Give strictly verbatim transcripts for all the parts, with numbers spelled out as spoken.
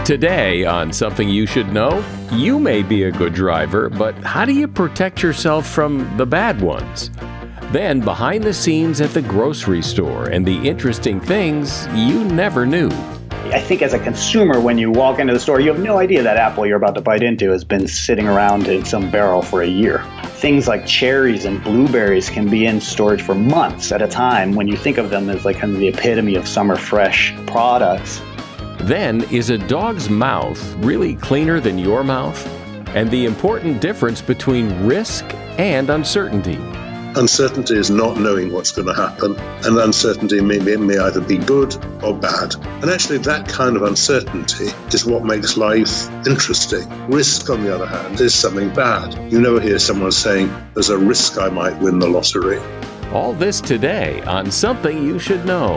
Today on Something You Should Know, you may be a good driver, but how do you protect yourself from the bad ones? Then behind the scenes at the grocery store and the interesting things you never knew. I think as a consumer, when you walk into the store, you have no idea that apple you're about to bite into has been sitting around in some barrel for a year. Things like cherries and blueberries can be in storage for months at a time when you think of them as like kind of the epitome of summer fresh products. Then, is a dog's mouth really cleaner than your mouth? And the important difference between risk and uncertainty. Uncertainty is not knowing what's going to happen, and uncertainty may, may either be good or bad. And actually that kind of uncertainty is what makes life interesting. Risk, on the other hand, is something bad. You never hear someone saying, there's a risk I might win the lottery. All this today on Something You Should Know.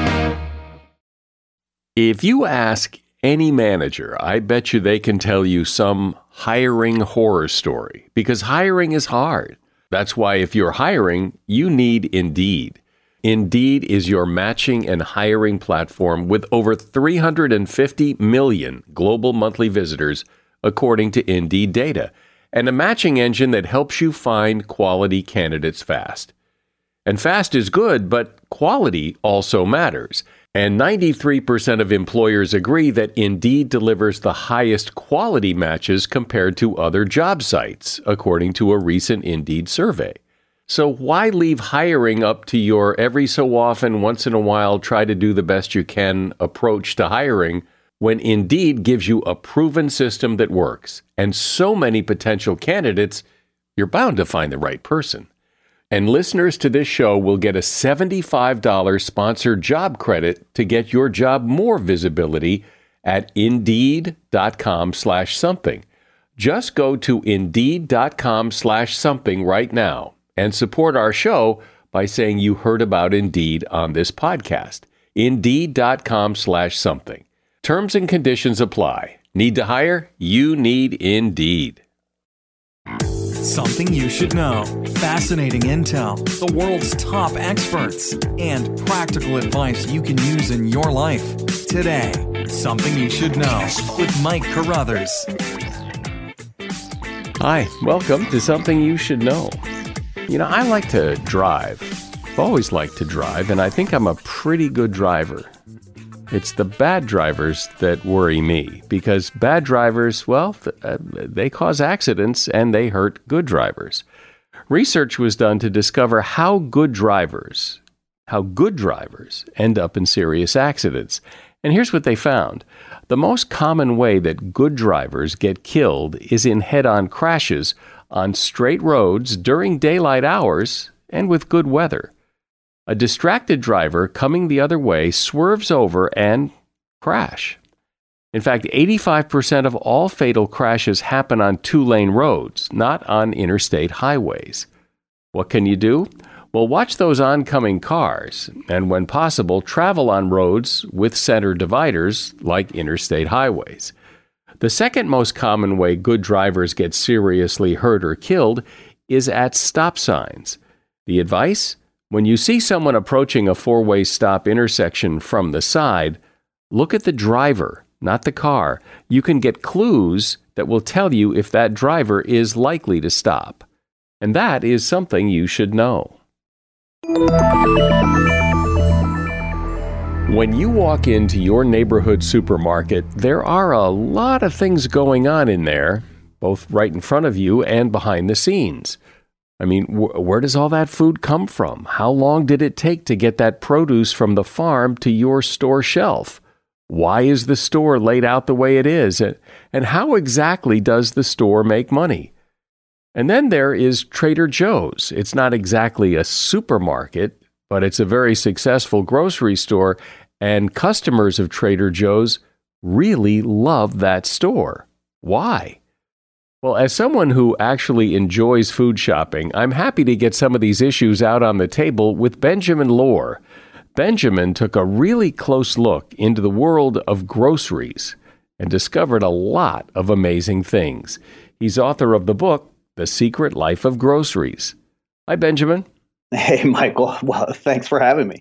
If you ask any manager, I bet you they can tell you some hiring horror story, because hiring is hard. That's why if you're hiring, you need Indeed. Indeed is your matching and hiring platform with over three hundred fifty million global monthly visitors, according to Indeed data, and a matching engine that helps you find quality candidates fast. And fast is good, but quality also matters. And ninety-three percent of employers agree that Indeed delivers the highest quality matches compared to other job sites, according to a recent Indeed survey. So why leave hiring up to your every so often, once in a while, try to do the best you can approach to hiring when Indeed gives you a proven system that works and so many potential candidates, you're bound to find the right person. And listeners to this show will get a seventy-five dollars sponsored job credit to get your job more visibility at Indeed.com slash something. Just go to Indeed.com slash something right now and support our show by saying you heard about Indeed on this podcast. Indeed.com slash something. Terms and conditions apply. Need to hire? You need Indeed. Something you should know. Fascinating intel, the world's top experts, and practical advice you can use in your life. Today, Something You Should Know with Mike Carruthers. Hi, welcome to Something You Should Know. You know, I like to drive. I've always liked to drive, and I think I'm a pretty good driver. It's the bad drivers that worry me, because bad drivers, well, they cause accidents and they hurt good drivers. Research was done to discover how good drivers, how good drivers end up in serious accidents. And here's what they found. The most common way that good drivers get killed is in head-on crashes on straight roads during daylight hours and with good weather. A distracted driver coming the other way swerves over and crash. In fact, eighty-five percent of all fatal crashes happen on two-lane roads, not on interstate highways. What can you do? Well, watch those oncoming cars, and when possible, travel on roads with center dividers like interstate highways. The second most common way good drivers get seriously hurt or killed is at stop signs. The advice? When you see someone approaching a four-way stop intersection from the side, look at the driver, not the car. You can get clues that will tell you if that driver is likely to stop. And that is something you should know. When you walk into your neighborhood supermarket, there are a lot of things going on in there, both right in front of you and behind the scenes. I mean, wh- where does all that food come from? How long did it take to get that produce from the farm to your store shelf? Why is the store laid out the way it is? And how exactly does the store make money? And then there is Trader Joe's. It's not exactly a supermarket, but it's a very successful grocery store, and customers of Trader Joe's really love that store. Why? Well, as someone who actually enjoys food shopping, I'm happy to get some of these issues out on the table with Benjamin Lohr. Benjamin took a really close look into the world of groceries and discovered a lot of amazing things. He's author of the book, The Secret Life of Groceries. Hi, Benjamin. Hey, Michael. Well, thanks for having me.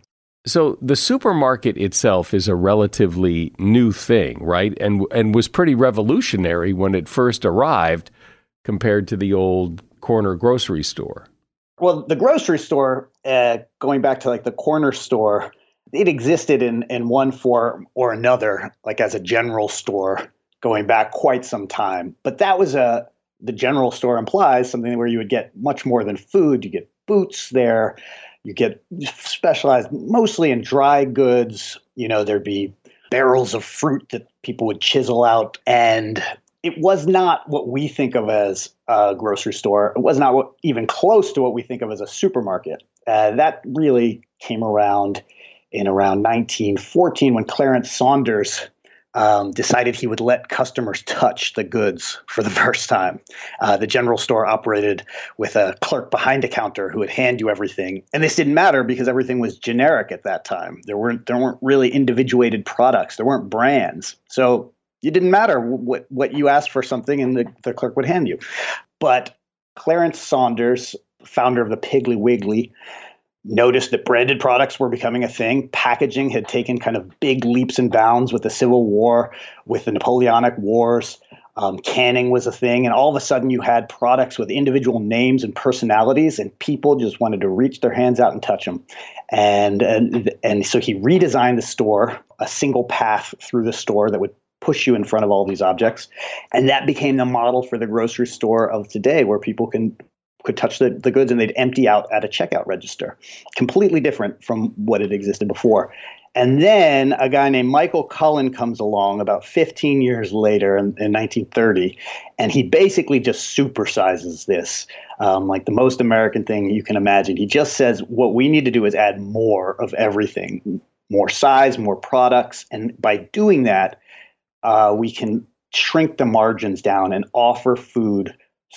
So the supermarket itself is a relatively new thing, right? And and was pretty revolutionary when it first arrived compared to the old corner grocery store. Well, the grocery store, uh, going back to like the corner store, it existed in, in one form or another, like as a general store going back quite some time. But that was a, the general store implies something where you would get much more than food. You get boots there. You get specialized mostly in dry goods. You know, there'd be barrels of fruit that people would chisel out. And it was not what we think of as a grocery store. It was not what, even close to what we think of as a supermarket. Uh, that really came around in around nineteen fourteen when Clarence Saunders um, decided he would let customers touch the goods for the first time. Uh, the general store operated with a clerk behind a counter who would hand you everything. And this didn't matter because everything was generic at that time. There weren't there weren't really individuated products. There weren't brands. So it didn't matter what, what you asked for something and the, the clerk would hand you. But Clarence Saunders, founder of the Piggly Wiggly, noticed that branded products were becoming a thing. Packaging had taken kind of big leaps and bounds with the Civil War, with the Napoleonic Wars. Um, canning was a thing. And all of a sudden you had products with individual names and personalities, and people just wanted to reach their hands out and touch them. And, and, and so he redesigned the store, a single path through the store that would push you in front of all these objects. And that became the model for the grocery store of today, where people can could touch the, the goods and they'd empty out at a checkout register. Completely different from what had existed before. And then a guy named Michael Cullen comes along about fifteen years later in, in nineteen thirty, and he basically just supersizes this, um, like the most American thing you can imagine. He just says, what we need to do is add more of everything, more size, more products. And by doing that, uh, we can shrink the margins down and offer food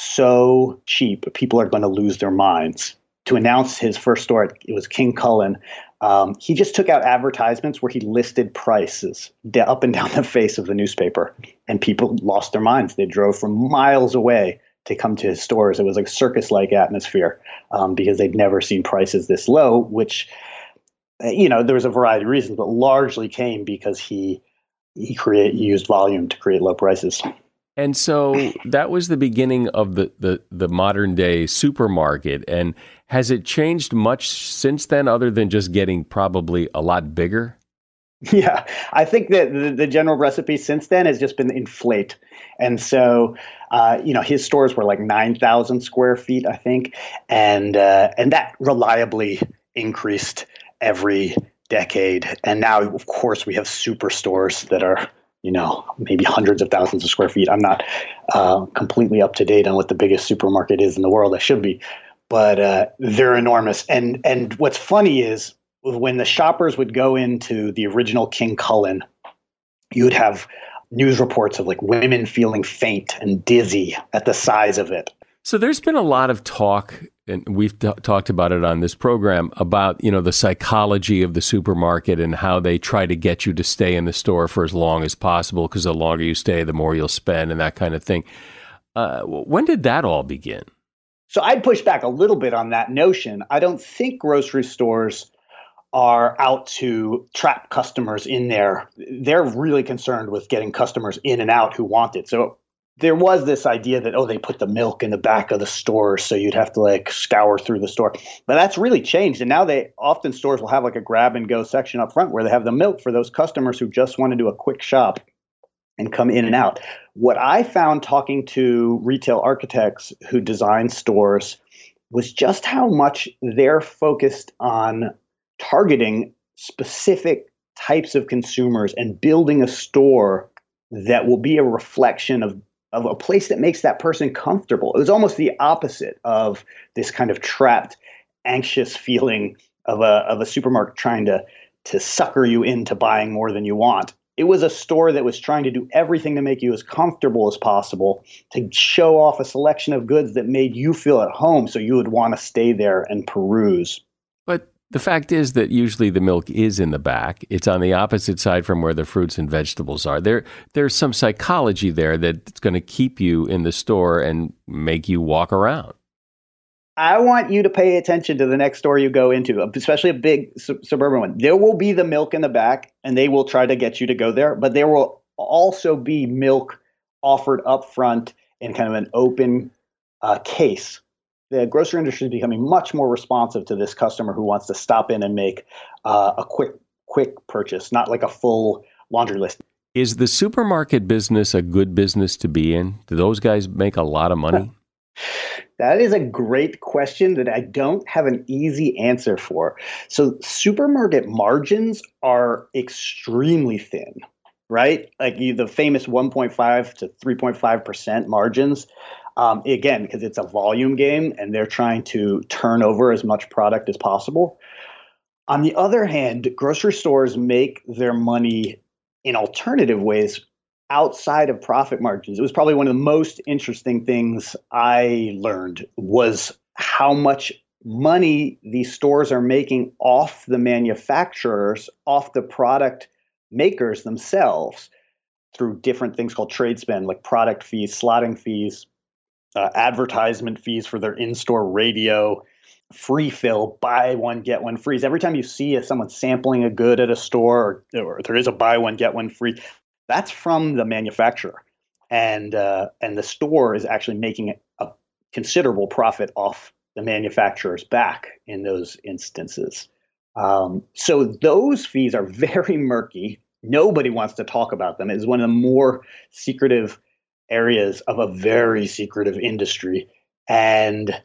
so cheap, people are going to lose their minds. To announce his first store, it was King Cullen. Um, he just took out advertisements where he listed prices up and down the face of the newspaper, and people lost their minds. They drove from miles away to come to his stores. It was like circus-like atmosphere um, because they'd never seen prices this low, which, you know, there was a variety of reasons, but largely came because he he create he used volume to create low prices. And so that was the beginning of the, the, the modern day supermarket. And has it changed much since then, other than just getting probably a lot bigger? Yeah, I think that the, the general recipe since then has just been inflate. And so, uh, you know, his stores were like nine thousand square feet, I think. And, uh, and that reliably increased every decade. And now, of course, we have superstores that are, you know, maybe hundreds of thousands of square feet. I'm not uh, completely up to date on what the biggest supermarket is in the world. I should be, but uh, they're enormous. And and what's funny is when the shoppers would go into the original King Cullen, you would have news reports of like women feeling faint and dizzy at the size of it. So there's been a lot of talk, and we've t- talked about it on this program, about, you know, the psychology of the supermarket and how they try to get you to stay in the store for as long as possible, because the longer you stay, the more you'll spend and that kind of thing. Uh, when did that all begin? So I'd push back a little bit on that notion. I don't think grocery stores are out to trap customers in there. They're really concerned with getting customers in and out who want it. So there was this idea that, oh, they put the milk in the back of the store, so you'd have to like scour through the store. But that's really changed. And now they often stores will have like a grab and go section up front where they have the milk for those customers who just want to do a quick shop and come in and out. What I found talking to retail architects who design stores was just how much they're focused on targeting specific types of consumers and building a store that will be a reflection of of a place that makes that person comfortable. It was almost the opposite of this kind of trapped, anxious feeling of a of a supermarket trying to to sucker you into buying more than you want. It was a store that was trying to do everything to make you as comfortable as possible, to show off a selection of goods that made you feel at home so you would want to stay there and peruse. But the fact is that usually the milk is in the back. It's on the opposite side from where the fruits and vegetables are. There, there's some psychology there that's going to keep you in the store and make you walk around. I want you to pay attention to the next store you go into, especially a big su- suburban one. There will be the milk in the back, and they will try to get you to go there, but there will also be milk offered up front in kind of an open uh, case. The grocery industry is becoming much more responsive to this customer who wants to stop in and make uh, a quick, quick purchase, not like a full laundry list. Is the supermarket business a good business to be in? Do those guys make a lot of money? That is a great question that I don't have an easy answer for. So supermarket margins are extremely thin, right? Like you, the famous one point five to three point five percent margins. Um, again, because it's a volume game and they're trying to turn over as much product as possible. On the other hand, grocery stores make their money in alternative ways outside of profit margins. It was probably one of the most interesting things I learned was how much money these stores are making off the manufacturers, off the product makers themselves through different things called trade spend, like product fees, slotting fees, uh, advertisement fees for their in-store radio, free fill, buy one, get one free. Every time you see someone sampling a good at a store or, or there is a buy one, get one free, that's from the manufacturer, and uh, and the store is actually making a considerable profit off the manufacturer's back in those instances. Um, so those fees are very murky. Nobody wants to talk about them. It's one of the more secretive areas of a very secretive industry. And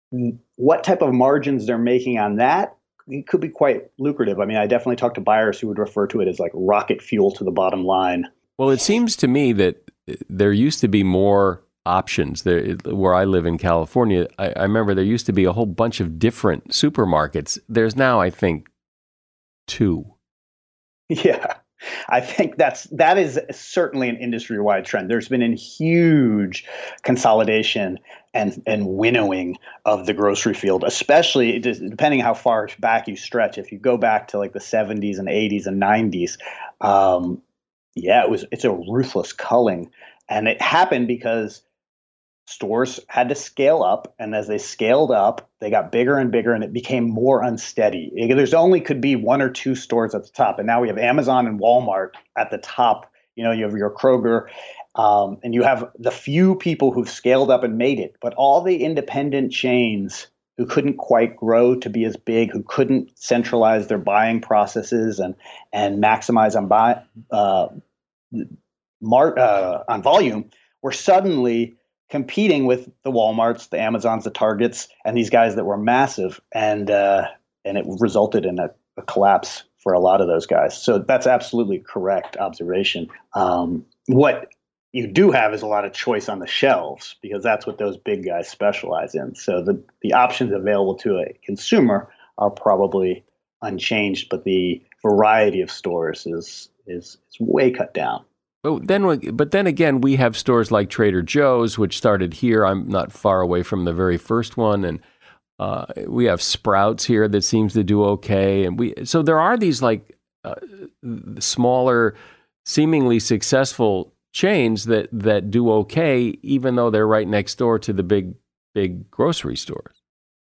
what type of margins they're making on that, it could be quite lucrative. I mean, I definitely talk to buyers who would refer to it as like rocket fuel to the bottom line. Well, it seems to me that there used to be more options. There, where I live in California, I, I remember there used to be a whole bunch of different supermarkets. There's now, I think, two. Yeah, I think that's that is certainly an industry-wide trend. There's been a huge consolidation and and winnowing of the grocery field, especially depending how far back you stretch. If you go back to like the seventies and eighties and nineties, um, yeah, it was it's a ruthless culling, and it happened because stores had to scale up, and as they scaled up, they got bigger and bigger, and it became more unsteady. There's only could be one or two stores at the top, and now we have Amazon and Walmart at the top. You know, you have your Kroger, um, and you have the few people who've scaled up and made it, but all the independent chains who couldn't quite grow to be as big, who couldn't centralize their buying processes and and maximize on buy uh, mar- uh, on volume, were suddenly competing with the Walmarts, the Amazons, the Targets, and these guys that were massive, and uh, and it resulted in a, a collapse for a lot of those guys. So that's absolutely correct observation. Um, what you do have is a lot of choice on the shelves because that's what those big guys specialize in. So the the options available to a consumer are probably unchanged, but the variety of stores is is, is way cut down. Oh, then, but then again, we have stores like Trader Joe's, which started here. I'm not far away from the very first one, and uh, we have Sprouts here that seems to do okay. And we so there are these like uh, smaller, seemingly successful chains that that do okay, even though they're right next door to the big big grocery stores.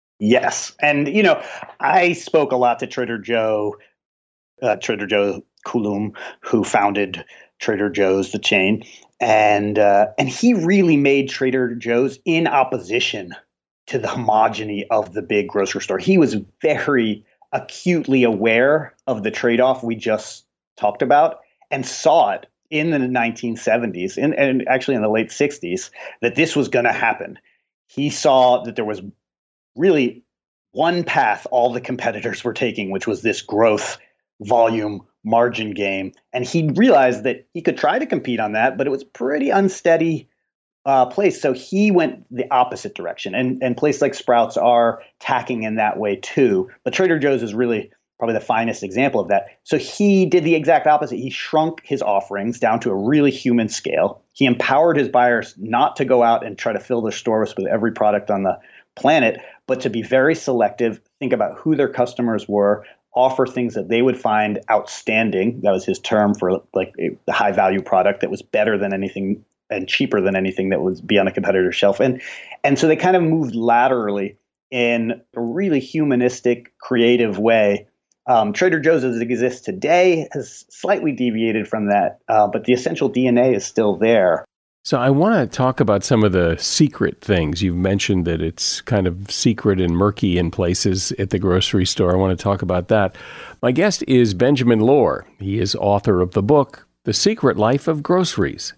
Yes, and you know, I spoke a lot to Trader Joe, uh, Trader Joe Coulomb, who founded Trader Joe's, the chain, and uh, and he really made Trader Joe's in opposition to the homogeny of the big grocery store. He was very acutely aware of the trade-off we just talked about and saw it in the nineteen seventies and, and actually in the late sixties that this was going to happen. He saw that there was really one path all the competitors were taking, which was this growth, volume, margin game. And he realized that he could try to compete on that, but it was a pretty unsteady uh, place. So he went the opposite direction. And, and places like Sprouts are tacking in that way too. But Trader Joe's is really probably the finest example of that. So he did the exact opposite. He shrunk his offerings down to a really human scale. He empowered his buyers not to go out and try to fill their stores with every product on the planet, but to be very selective, think about who their customers were, offer things that they would find outstanding. That was his term for like a high value product that was better than anything and cheaper than anything that would be on a competitor's shelf. And, and so they kind of moved laterally in a really humanistic, creative way. Um, Trader Joe's as it exists today has slightly deviated from that, uh, but the essential D N A is still there. So I want to talk about some of the secret things. You've mentioned that it's kind of secret and murky in places at the grocery store. I want to talk about that. My guest is Benjamin Lohr. He is author of the book, The Secret Life of Groceries.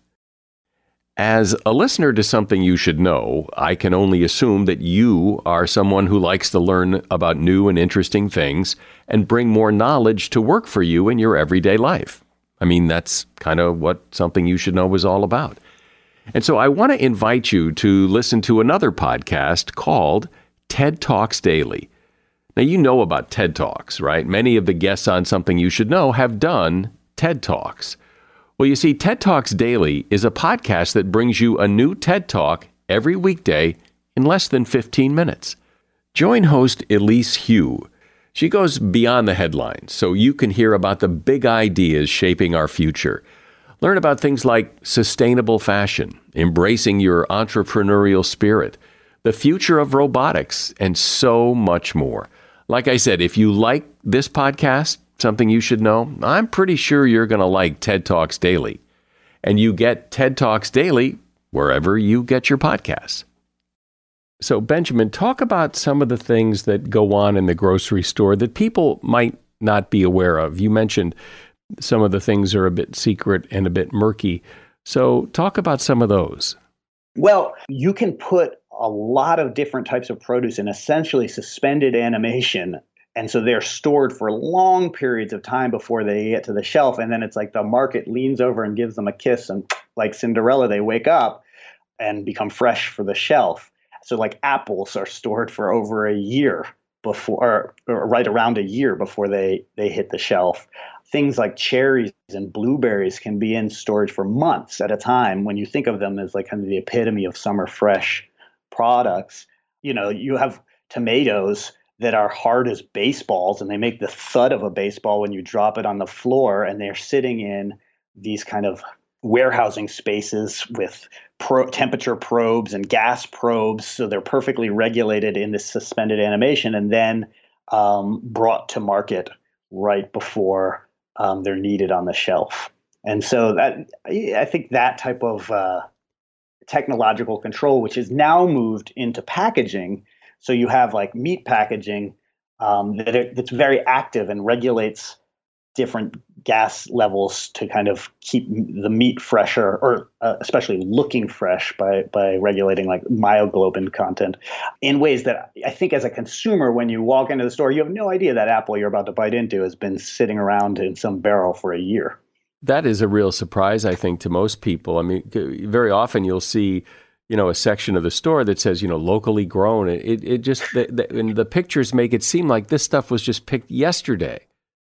As a listener to Something You Should Know, I can only assume that you are someone who likes to learn about new and interesting things and bring more knowledge to work for you in your everyday life. I mean, that's kind of what Something You Should Know is all about. And so I want to invite you to listen to another podcast called TED Talks Daily. Now, you know about TED Talks, right? Many of the guests on Something You Should Know have done TED Talks. Well, you see, TED Talks Daily is a podcast that brings you a new TED Talk every weekday in less than fifteen minutes. Join host Elise Hu. She goes beyond the headlines, so you can hear about the big ideas shaping our future. Learn about things like sustainable fashion, embracing your entrepreneurial spirit, the future of robotics, and so much more. Like I said, if you like this podcast, Something You Should Know, I'm pretty sure you're going to like TED Talks Daily. And you get TED Talks Daily wherever you get your podcasts. So, Benjamin, talk about some of the things that go on in the grocery store that people might not be aware of. You mentioned some of the things are a bit secret and a bit murky. So talk about some of those. Well, you can put a lot of different types of produce in essentially suspended animation. And so they're stored for long periods of time before they get to the shelf. And then it's like the market leans over and gives them a kiss. And like Cinderella, they wake up and become fresh for the shelf. So like apples are stored for over a year before, or, or right around a year before they, they hit the shelf. Things like cherries and blueberries can be in storage for months at a time when you think of them as like kind of the epitome of summer fresh products. You know, you have tomatoes that are hard as baseballs and they make the thud of a baseball when you drop it on the floor, and they're sitting in these kind of warehousing spaces with pro- temperature probes and gas probes. So they're perfectly regulated in this suspended animation and then um, brought to market right before Um, they're needed on the shelf. And so that I think that type of uh, technological control, which is now moved into packaging. So you have like meat packaging um, that it, that's very active and regulates different gas levels to kind of keep the meat fresher, or uh, especially looking fresh by by regulating like myoglobin content in ways that I think as a consumer, when you walk into the store, you have no idea that apple you're about to bite into has been sitting around in some barrel for a year. That is a real surprise, I think, to most people. I mean, very often you'll see, you know, a section of the store that says, you know, locally grown. It it just, the, the, and the pictures make it seem like this stuff was just picked yesterday.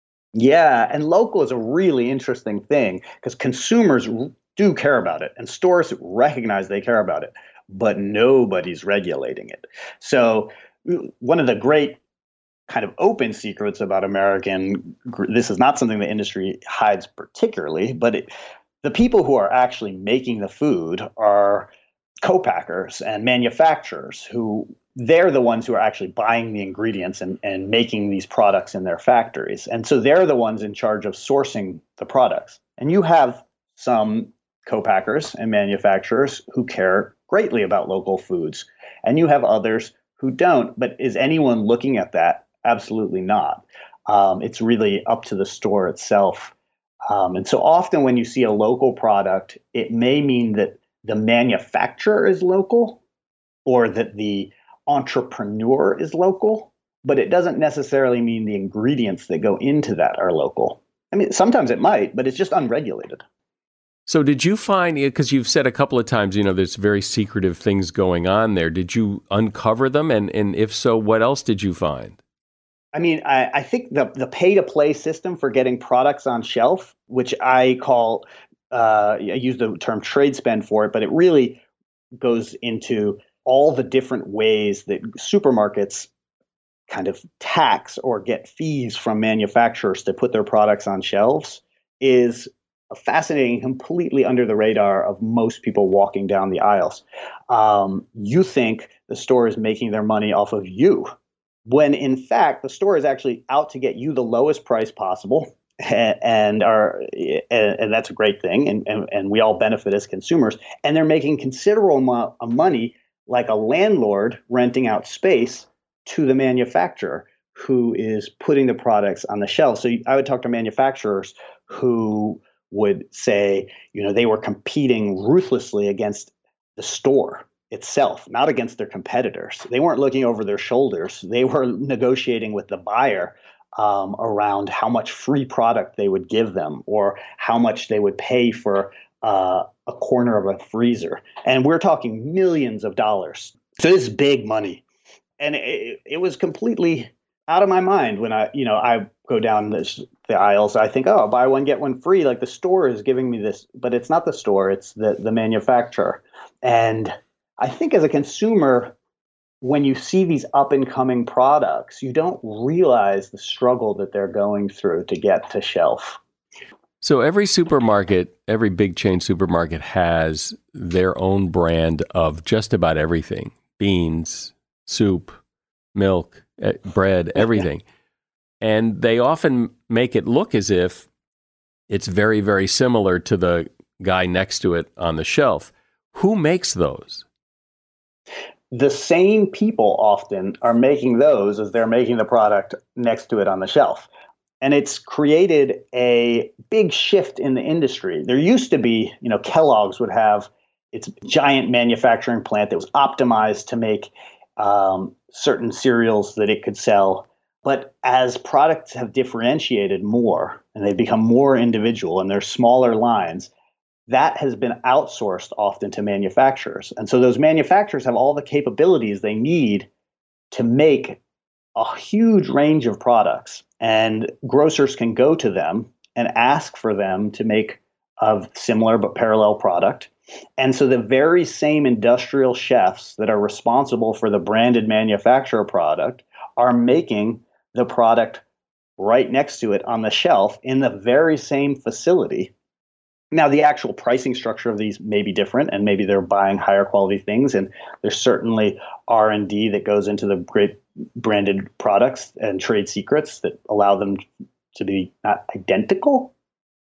Yeah, and local is a really interesting thing because consumers do care about it and stores recognize they care about it, but nobody's regulating it. So one of the great kind of open secrets about American, this is not something the industry hides particularly, but it, the people who are actually making the food are co-packers and manufacturers who they're the ones who are actually buying the ingredients and, and making these products in their factories. And so they're the ones in charge of sourcing the products. And you have some co-packers and manufacturers who care greatly about local foods. And you have others who don't. But is anyone looking at that? Absolutely not. Um, it's really up to the store itself. Um, and so often when you see a local product, it may mean that the manufacturer is local or that the entrepreneur is local, but it doesn't necessarily mean the ingredients that go into that are local. I mean, sometimes it might, but it's just unregulated. So did you find, because you've said a couple of times, you know, there's very secretive things going on there. Did you uncover them? And, and if so, what else did you find? I mean, I, I think the, the pay-to-play system for getting products on shelf, which I call, uh, I use the term trade spend for it, but it really goes into all the different ways that supermarkets kind of tax or get fees from manufacturers to put their products on shelves is fascinating, completely under the radar of most people walking down the aisles. Um, you think the store is making their money off of you, when in fact the store is actually out to get you the lowest price possible, and, and are and, and that's a great thing, and, and and we all benefit as consumers. And they're making considerable amount of money, like a landlord renting out space to the manufacturer who is putting the products on the shelf. So I would talk to manufacturers who would say, you know, they were competing ruthlessly against the store itself, not against their competitors. They weren't looking over their shoulders. They were negotiating with the buyer um, around how much free product they would give them or how much they would pay for uh, a corner of a freezer. And we're talking millions of dollars. So this is big money. And it, it was completely out of my mind when I, you know, I go down this, the aisles. I think, oh, buy one, get one free. Like the store is giving me this, but it's not the store. It's the, the manufacturer. And I think as a consumer, when you see these up and coming products, you don't realize the struggle that they're going through to get to shelf. So every supermarket, every big chain supermarket has their own brand of just about everything: beans, soup, milk, bread, everything. And they often make it look as if it's very, very similar to the guy next to it on the shelf. Who makes those? The same people often are making those as they're making the product next to it on the shelf. And it's created a big shift in the industry. There used to be, you know, Kellogg's would have its giant manufacturing plant that was optimized to make um, certain cereals that it could sell. But as products have differentiated more and they've become more individual and they're smaller lines, that has been outsourced often to manufacturers. And so those manufacturers have all the capabilities they need to make a huge range of products. And grocers can go to them and ask for them to make a similar but parallel product. And so the very same industrial chefs that are responsible for the branded manufacturer product are making the product right next to it on the shelf in the very same facility. Now, the actual pricing structure of these may be different, and maybe they're buying higher quality things. And there's certainly R and D that goes into the great branded products and trade secrets that allow them to be not identical.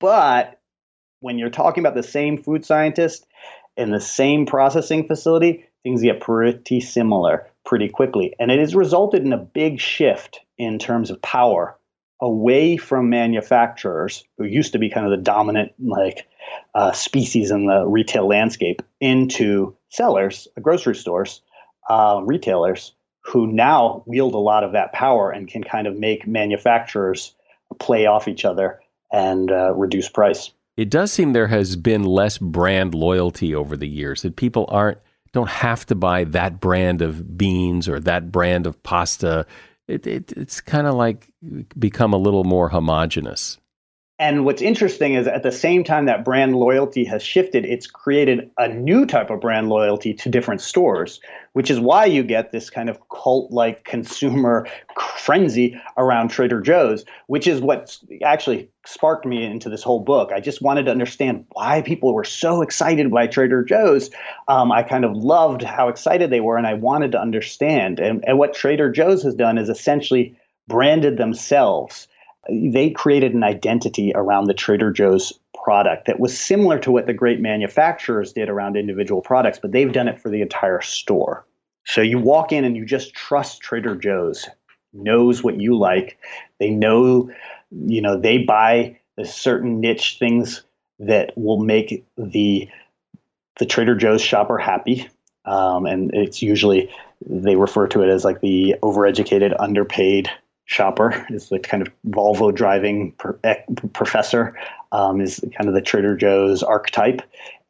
But when you're talking about the same food scientist in the same processing facility, things get pretty similar pretty quickly. And it has resulted in a big shift in terms of power away from manufacturers, who used to be kind of the dominant like uh, species in the retail landscape, into sellers, grocery stores, uh, retailers, who now wield a lot of that power and can kind of make manufacturers play off each other and uh, reduce price. It does seem there has been less brand loyalty over the years, that people aren't don't have to buy that brand of beans or that brand of pasta. It, it, it's kind of like become a little more homogenous. And what's interesting is at the same time that brand loyalty has shifted, it's created a new type of brand loyalty to different stores, which is why you get this kind of cult-like consumer frenzy around Trader Joe's, which is what actually sparked me into this whole book. I just wanted to understand why people were so excited by Trader Joe's. Um, I kind of loved how excited they were, and I wanted to understand. And, and what Trader Joe's has done is essentially branded themselves. They created an identity around the Trader Joe's product that was similar to what the great manufacturers did around individual products, but they've done it for the entire store. So you walk in and you just trust Trader Joe's, knows what you like. They know, you know, they buy the certain niche things that will make the the Trader Joe's shopper happy. Um, and it's usually, they refer to it as like the overeducated, underpaid shopper, is the kind of Volvo driving per, eh, professor, um, is kind of the Trader Joe's archetype.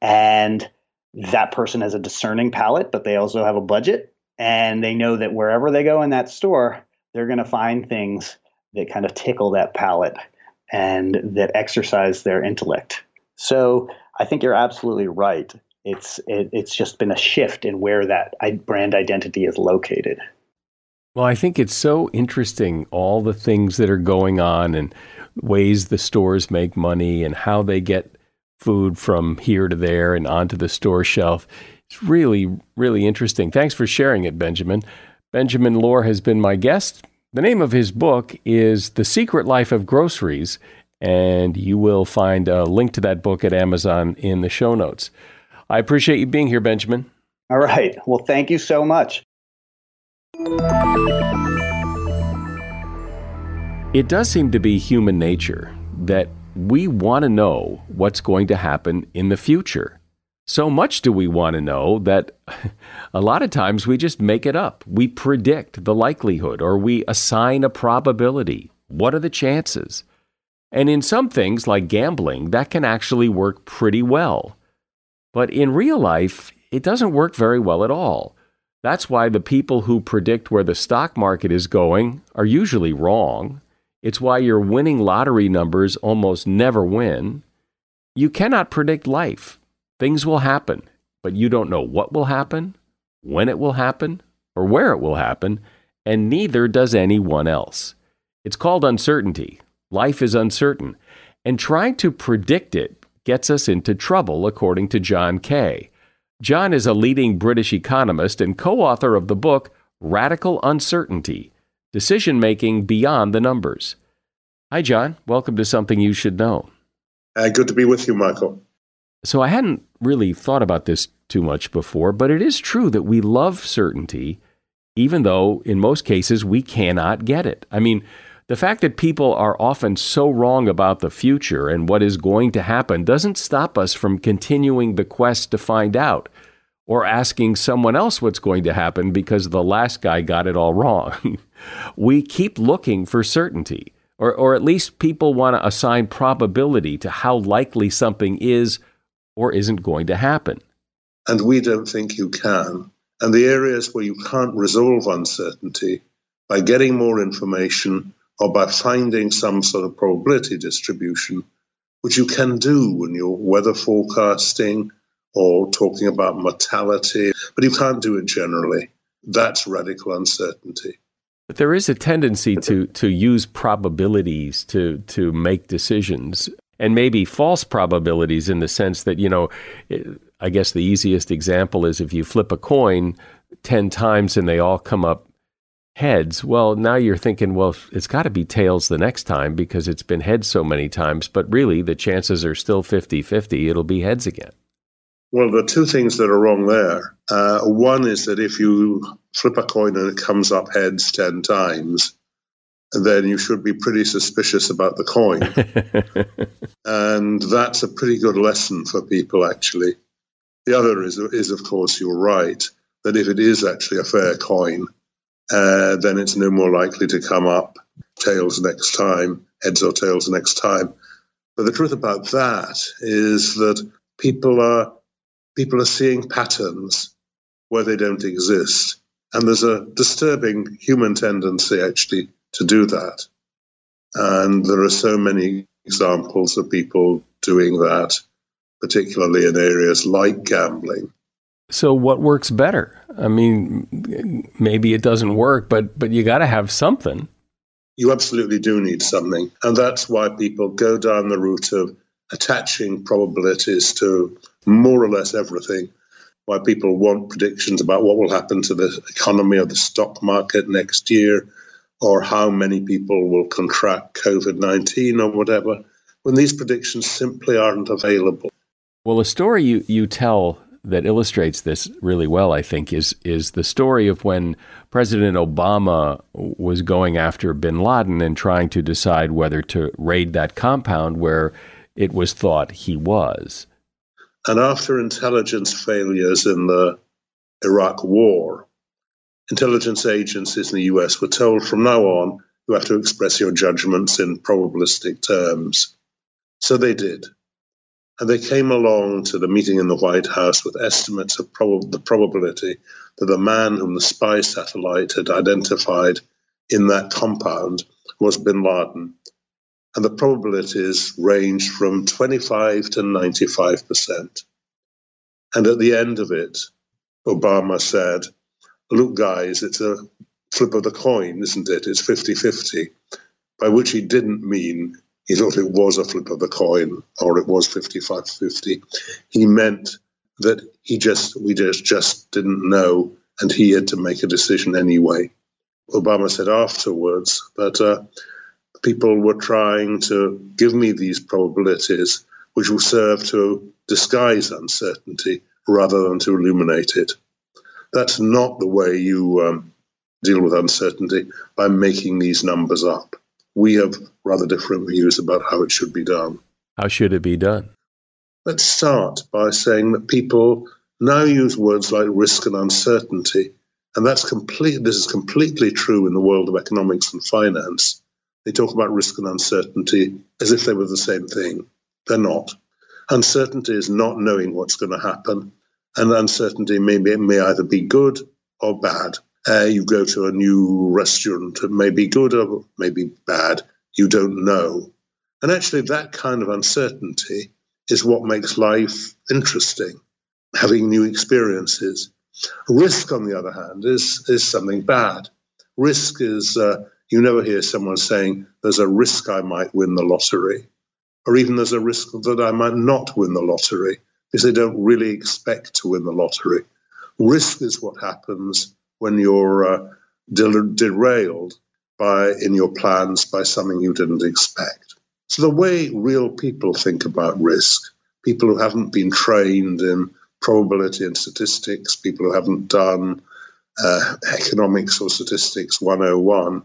And that person has a discerning palate, but they also have a budget. And they know that wherever they go in that store, they're going to find things that kind of tickle that palate and that exercise their intellect. So I think you're absolutely right. It's it, it's just been a shift in where that brand identity is located. Well, I think it's so interesting, all the things that are going on and ways the stores make money and how they get food from here to there and onto the store shelf. It's really, really interesting. Thanks for sharing it, Benjamin. Benjamin Lohr has been my guest. The name of his book is The Secret Life of Groceries, and you will find a link to that book at Amazon in the show notes. I appreciate you being here, Benjamin. All right. Well, thank you so much. It does seem to be human nature that we want to know what's going to happen in the future. So much do we want to know that a lot of times we just make it up. We predict the likelihood, or we assign a probability. What are the chances? And in some things like gambling, that can actually work pretty well. But in real life, it doesn't work very well at all. That's why the people who predict where the stock market is going are usually wrong. It's why your winning lottery numbers almost never win. You cannot predict life. Things will happen, but you don't know what will happen, when it will happen, or where it will happen, and neither does anyone else. It's called uncertainty. Life is uncertain, and trying to predict it gets us into trouble, according to John Kay. John is a leading British economist and co-author of the book Radical Uncertainty: Decision-Making Beyond the Numbers. Hi, John. Welcome to Something You Should Know. Uh, good to be with you, Michael. So I hadn't really thought about this too much before, but it is true that we love certainty, even though in most cases we cannot get it. I mean, the fact that people are often so wrong about the future and what is going to happen doesn't stop us from continuing the quest to find out, or asking someone else what's going to happen because the last guy got it all wrong. We keep looking for certainty, or, or at least people want to assign probability to how likely something is or isn't going to happen. And we don't think you can. And the areas where you can't resolve uncertainty by getting more information or by finding some sort of probability distribution, which you can do when you're weather forecasting or talking about mortality, but you can't do it generally. That's radical uncertainty. But there is a tendency to to use probabilities to to make decisions, and maybe false probabilities in the sense that, you know, I guess the easiest example is if you flip a coin ten times and they all come up heads. Well, now you're thinking, well, it's got to be tails the next time because it's been heads so many times. But really, the chances are still fifty-fifty. It'll be heads again. Well, there are two things that are wrong there. Uh, one is that if you flip a coin and it comes up heads ten times, then you should be pretty suspicious about the coin. And that's a pretty good lesson for people, actually. The other is, is, of course, you're right, that if it is actually a fair coin, uh, then it's no more likely to come up tails next time, heads or tails next time. But the truth about that is that people are people are seeing patterns where they don't exist. And there's a disturbing human tendency, actually, to do that. And there are so many examples of people doing that, particularly in areas like gambling. So what works better? I mean, maybe it doesn't work, but but you got to have something. You absolutely do need something. And that's why people go down the route of attaching probabilities to more or less everything. Why people want predictions about what will happen to the economy or the stock market next year, or how many people will contract covid nineteen or whatever, when these predictions simply aren't available. Well, a story you, you tell that illustrates this really well, I think, is is the story of when President Obama was going after bin Laden and trying to decide whether to raid that compound where it was thought he was. And after intelligence failures in the Iraq War, intelligence agencies in the U S were told from now on, you have to express your judgments in probabilistic terms. So they did. And they came along to the meeting in the White House with estimates of prob- the probability that the man whom the spy satellite had identified in that compound was bin Laden. And the probabilities ranged from twenty-five to ninety-five percent. And at the end of it, Obama said, look, guys, it's a flip of the coin, isn't it? It's fifty-fifty, by which he didn't mean he thought it was a flip of the coin, or it was fifty-five fifty. He meant that he just we just, just didn't know, and he had to make a decision anyway. Obama said afterwards that uh, people were trying to give me these probabilities, which will serve to disguise uncertainty rather than to illuminate it. That's not the way you um, deal with uncertainty, by making these numbers up. We have rather different views about how it should be done. How should it be done? Let's start by saying that people now use words like risk and uncertainty, and that's complete. This is completely true in the world of economics and finance. They talk about risk and uncertainty as if they were the same thing. They're not. Uncertainty is not knowing what's going to happen, and uncertainty may, be, may either be good or bad. Uh, you go to a new restaurant, it may be good or may be bad. You don't know. And actually, that kind of uncertainty is what makes life interesting, having new experiences. Risk, on the other hand, is, is something bad. Risk is, uh, you never hear someone saying, there's a risk I might win the lottery, or even there's a risk that I might not win the lottery, because they don't really expect to win the lottery. Risk is what happens when you're uh, del- derailed by in your plans by something you didn't expect. So the way real people think about risk, people who haven't been trained in probability and statistics, people who haven't done uh, economics or statistics one oh one,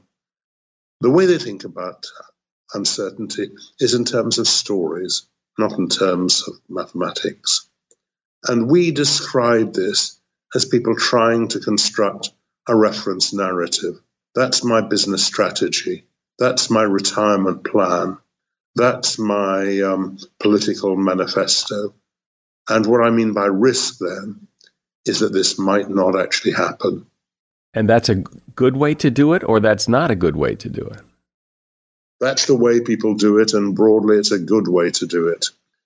the way they think about uncertainty is in terms of stories, not in terms of mathematics. And we describe this as people trying to construct a reference narrative. That's my business strategy. That's my retirement plan. That's my um, political manifesto. And what I mean by risk then is that this might not actually happen. And that's a good way to do it, or that's not a good way to do it? That's the way people do it, and broadly it's a good way to do it.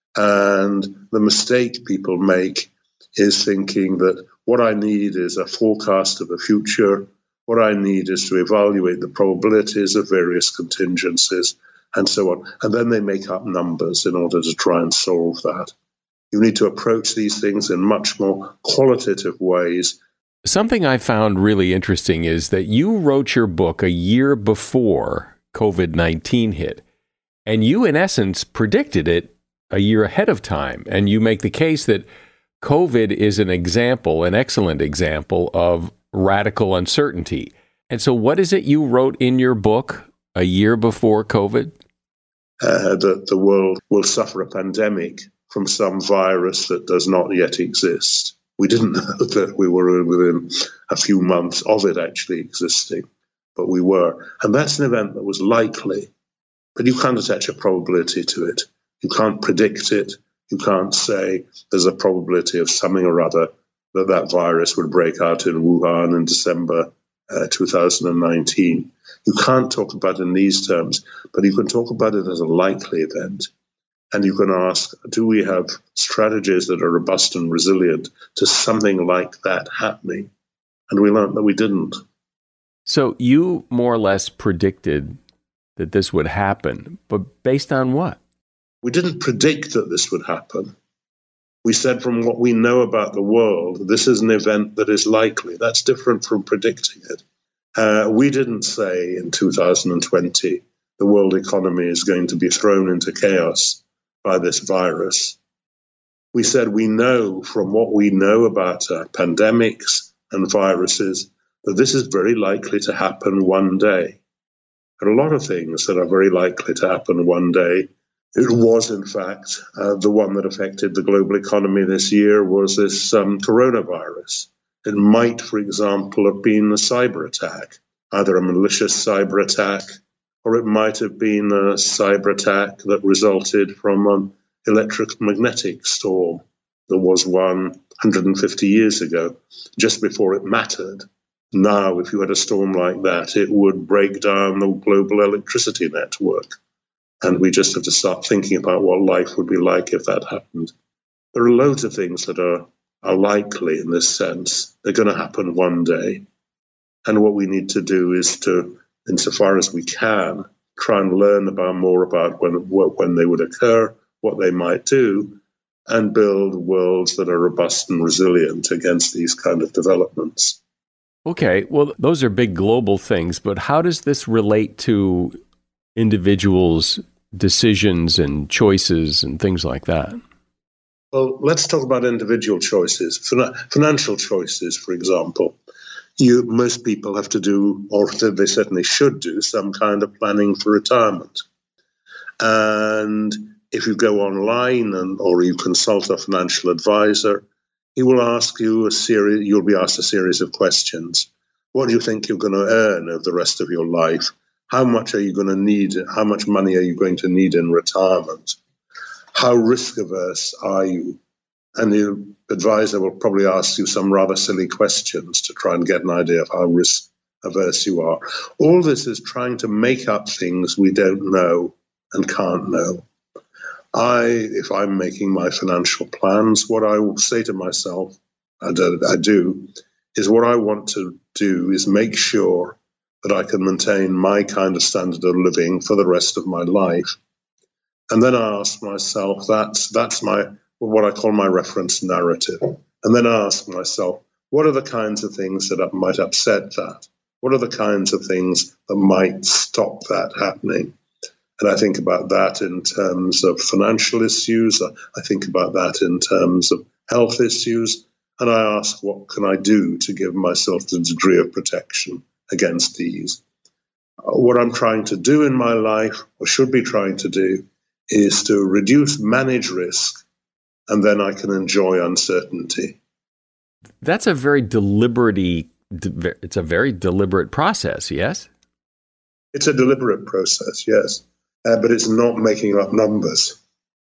And the mistake people make is thinking that what I need is a forecast of the future. What I need is to evaluate the probabilities of various contingencies and so on. And then they make up numbers in order to try and solve that. You need to approach these things in much more qualitative ways. Something I found really interesting is that you wrote your book a year before COVID nineteen hit, and you, in essence, predicted it a year ahead of time. And you make the case that COVID is an example, an excellent example of radical uncertainty. And so what is it you wrote in your book a year before COVID? Uh, that the world will suffer a pandemic from some virus that does not yet exist. We didn't know that we were within a few months of it actually existing, but we were. And that's an event that was likely, but you can't attach a probability to it. You can't predict it. You can't say there's a probability of something or other that that virus would break out in Wuhan in December uh, two thousand nineteen. You can't talk about it in these terms, but you can talk about it as a likely event. And you can ask, do we have strategies that are robust and resilient to something like that happening? And we learned that we didn't. So you more or less predicted that this would happen, but based on what? We didn't predict that this would happen. We said from what we know about the world, this is an event that is likely. That's different from predicting it. Uh, we didn't say in two thousand twenty the world economy is going to be thrown into chaos by this virus. We said we know from what we know about uh, pandemics and viruses that this is very likely to happen one day. There are a lot of things that are very likely to happen one day. It was, in fact, uh, the one that affected the global economy this year was this um, coronavirus. It might, for example, have been a cyber attack, either a malicious cyber attack, or it might have been a cyber attack that resulted from an electromagnetic storm. There was one one hundred fifty years ago, just before it mattered. Now, if you had a storm like that, it would break down the global electricity network. And we just have to start thinking about what life would be like if that happened. There are loads of things that are, are likely in this sense. They're going to happen one day. And what we need to do is to, insofar as we can, try and learn about more about when when they would occur, what they might do, and build worlds that are robust and resilient against these kind of developments. Okay, well, those are big global things, but how does this relate to individuals' decisions and choices and things like that? Well, let's talk about individual choices. Fin- financial choices, for example. You, most people have to do, or they certainly should do, some kind of planning for retirement. And if you go online and or you consult a financial advisor, he will ask you a series, you'll be asked a series of questions. What do you think you're going to earn over the rest of your life? How much are you going to need? How much money are you going to need in retirement? How risk averse are you? And the advisor will probably ask you some rather silly questions to try and get an idea of how risk averse you are. All this is trying to make up things we don't know and can't know. I, if I'm making my financial plans, what I will say to myself, and I do, is what I want to do is make sure that I can maintain my kind of standard of living for the rest of my life. And then I ask myself, that's, that's my what I call my reference narrative. And then I ask myself, what are the kinds of things that might upset that? What are the kinds of things that might stop that happening? And I think about that in terms of financial issues. I think about that in terms of health issues. And I ask, what can I do to give myself the degree of protection against these? What I'm trying to do in my life, or should be trying to do, is to reduce, manage risk, and then I can enjoy uncertainty. That's a very deliberate, it's a very deliberate process, yes? It's a deliberate process, yes. Uh, but it's not making up numbers.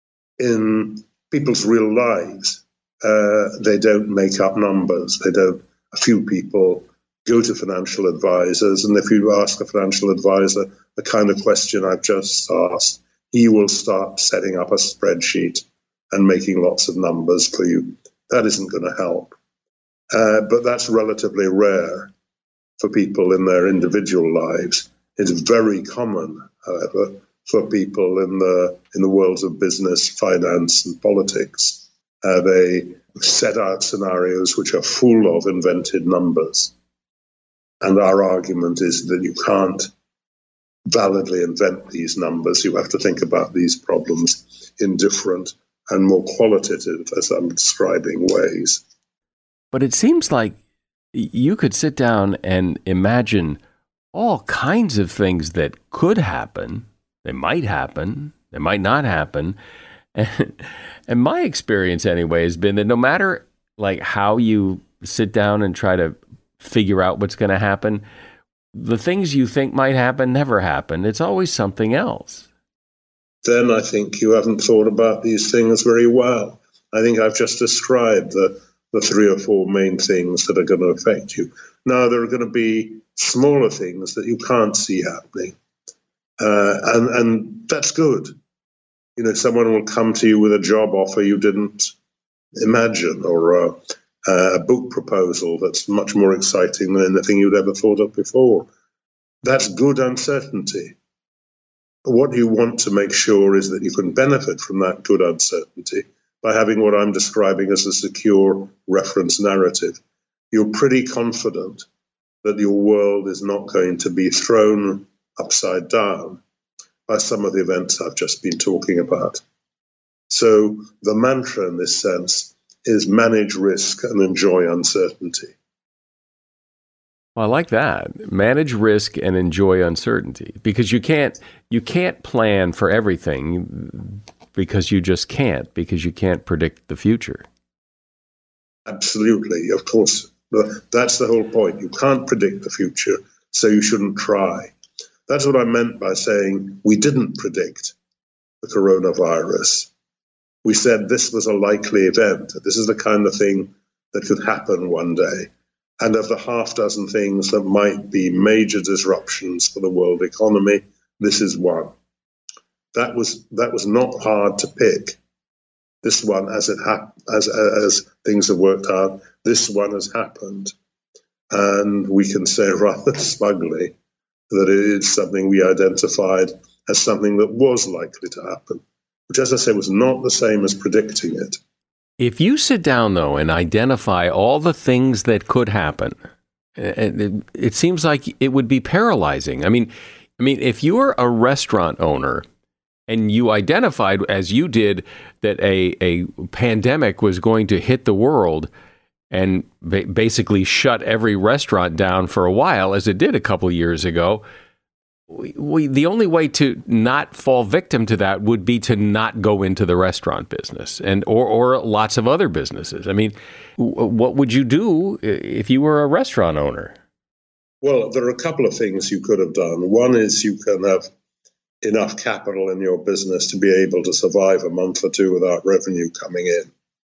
In people's real lives, uh, they don't make up numbers. They don't. A few people go to financial advisors, and if you ask a financial advisor the kind of question I've just asked, he will start setting up a spreadsheet and making lots of numbers for you. That isn't going to help. Uh, but that's relatively rare for people in their individual lives. It's very common, however, for people in the in the worlds of business, finance, and politics. Uh, they set out scenarios which are full of invented numbers. And our argument is that you can't validly invent these numbers. You have to think about these problems in different and more qualitative, as I'm describing, ways. But it seems like you could sit down and imagine all kinds of things that could happen. They might happen. They might not happen. And, and my experience anyway has been that no matter like how you sit down and try to figure out what's going to happen, the things you think might happen never happen. It's always something else. Then I think you haven't thought about these things very well. I think I've just described the, the three or four main things that are going to affect you. Now, there are going to be smaller things that you can't see happening. Uh, and, and that's good. You know, someone will come to you with a job offer you didn't imagine, or a, a book proposal that's much more exciting than anything you'd ever thought of before. That's good uncertainty. What you want to make sure is that you can benefit from that good uncertainty by having what I'm describing as a secure reference narrative. You're pretty confident that your world is not going to be thrown upside down by some of the events I've just been talking about. So the mantra in this sense is manage risk and enjoy uncertainty. Well, I like that. Manage risk and enjoy uncertainty, because you can't you can't plan for everything, because you just can't, because you can't predict the future. Absolutely, of course. That's the whole point. You can't predict the future, so you shouldn't try. That's what I meant by saying we didn't predict the coronavirus. We said this was a likely event. This is the kind of thing that could happen one day. And of the half dozen things that might be major disruptions for the world economy, this is one. That was that was not hard to pick. This one, as it hap- as as things have worked out, this one has happened, and we can say rather smugly that it is something we identified as something that was likely to happen, which, as I say, was not the same as predicting it. If you sit down, though, and identify all the things that could happen, it, it seems like it would be paralyzing. I mean, I mean, if you're a restaurant owner and you identified, as you did, that a, a pandemic was going to hit the world and ba- basically shut every restaurant down for a while, as it did a couple of years ago, we, we, the only way to not fall victim to that would be to not go into the restaurant business and or, or lots of other businesses. I mean, w- what would you do if you were a restaurant owner? Well, there are a couple of things you could have done. One is you can have enough capital in your business to be able to survive a month or two without revenue coming in.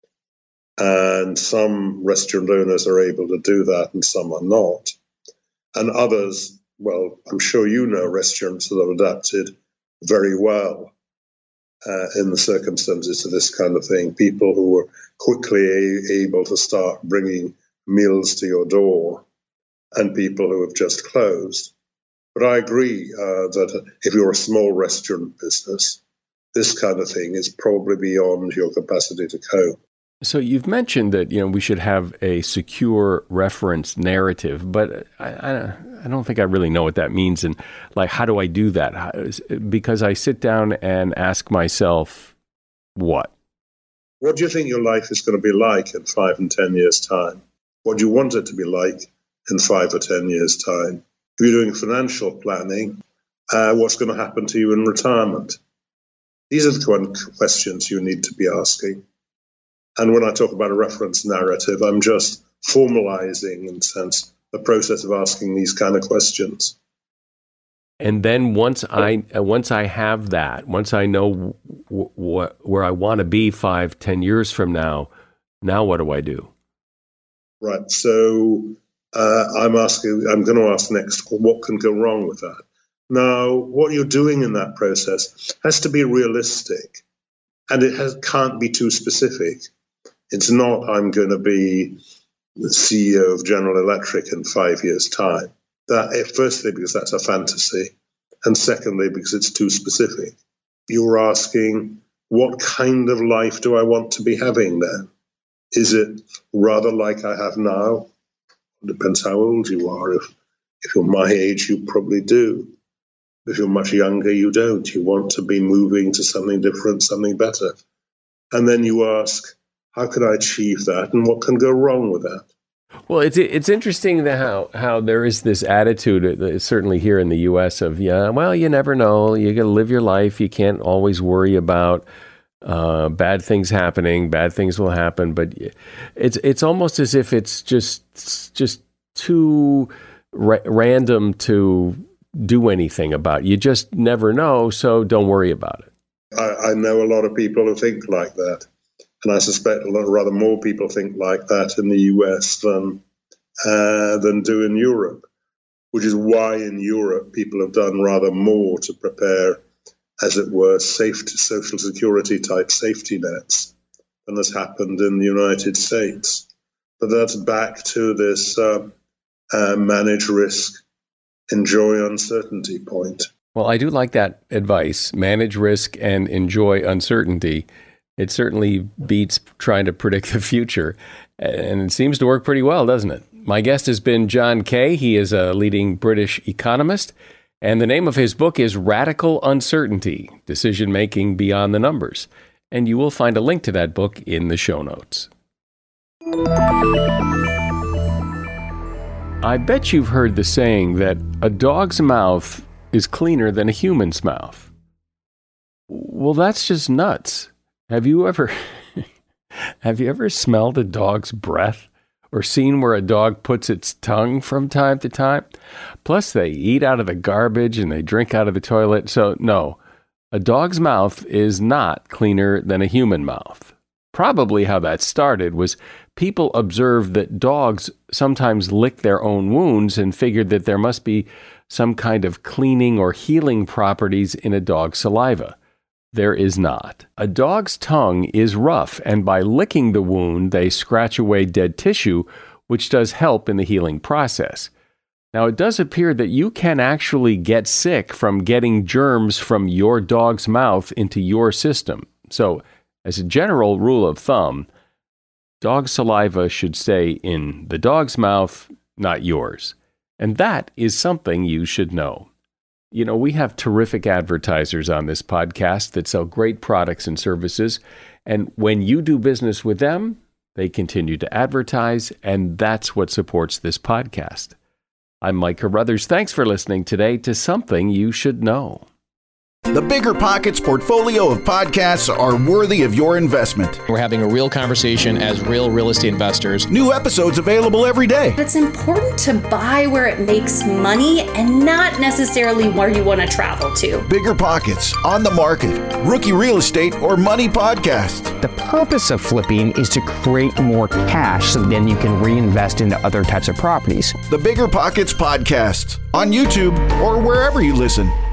And some restaurant owners are able to do that and some are not. And others, well, I'm sure you know restaurants that have adapted very well uh, in the circumstances of this kind of thing. People who were quickly a- able to start bringing meals to your door and people who have just closed. But I agree uh, that if you're a small restaurant business, this kind of thing is probably beyond your capacity to cope. So you've mentioned that, you know, we should have a secure reference narrative, but I, I, I don't think I really know what that means. And like, how do I do that? How, because I sit down and ask myself, what? What do you think your life is going to be like in five and ten years' time? What do you want it to be like in five or ten years' time? If you're doing financial planning, uh, what's going to happen to you in retirement? These are the questions you need to be asking. And when I talk about a reference narrative, I'm just formalizing, in a sense, the process of asking these kind of questions. And then once I once I have that, once I know w- w- where I want to be five, ten years from now, now what do I do? Right. So uh, I'm asking. I'm going to ask next. What can go wrong with that? Now, what you're doing in that process has to be realistic, and it has, can't be too specific. It's not, I'm going to be the C E O of General Electric in five years' time. That, firstly, because that's a fantasy, and secondly, because it's too specific. You're asking, what kind of life do I want to be having then? Is it rather like I have now? It depends how old you are. If, if you're my age, you probably do. If you're much younger, you don't. You want to be moving to something different, something better. And then you ask, how can I achieve that, and what can go wrong with that? Well, it's it's interesting that how how there is this attitude, uh, certainly here in the U S, of, yeah, well, you never know. You got to live your life. You can't always worry about uh, bad things happening. Bad things will happen. But it's it's almost as if it's just just too ra- random to do anything about. You just never know, so don't worry about it. I, I know a lot of people who think like that. And I suspect a lot, rather more people think like that in the U S than uh, than do in Europe, which is why in Europe people have done rather more to prepare, as it were, safety, social security type safety nets than has happened in the United States. But that's back to this uh, uh, manage risk, enjoy uncertainty point. Well, I do like that advice: manage risk and enjoy uncertainty. It certainly beats trying to predict the future, and it seems to work pretty well, doesn't it? My guest has been John Kay. He is a leading British economist, and the name of his book is Radical Uncertainty: Decision-Making Beyond the Numbers. And you will find a link to that book in the show notes. I bet you've heard the saying that a dog's mouth is cleaner than a human's mouth. Well, that's just nuts. Have you ever have you ever smelled a dog's breath or seen where a dog puts its tongue from time to time? Plus, they eat out of the garbage and they drink out of the toilet. So, no, a dog's mouth is not cleaner than a human mouth. Probably how that started was people observed that dogs sometimes lick their own wounds and figured that there must be some kind of cleaning or healing properties in a dog's saliva. There is not. A dog's tongue is rough, and by licking the wound, they scratch away dead tissue, which does help in the healing process. Now, it does appear that you can actually get sick from getting germs from your dog's mouth into your system. So, as a general rule of thumb, dog saliva should stay in the dog's mouth, not yours. And that is something you should know. You know, we have terrific advertisers on this podcast that sell great products and services. And when you do business with them, they continue to advertise, and that's what supports this podcast. I'm Mike Carruthers. Thanks for listening today to Something You Should Know. The Bigger Pockets portfolio of podcasts are worthy of your investment. We're having a real conversation as real real estate investors. New episodes available every day. It's important to buy where it makes money and not necessarily where you want to travel to. Bigger Pockets, On the Market, Rookie Real Estate, or Money Podcast. The purpose of flipping is to create more cash so then you can reinvest into other types of properties. The Bigger Pockets Podcast on YouTube or wherever you listen.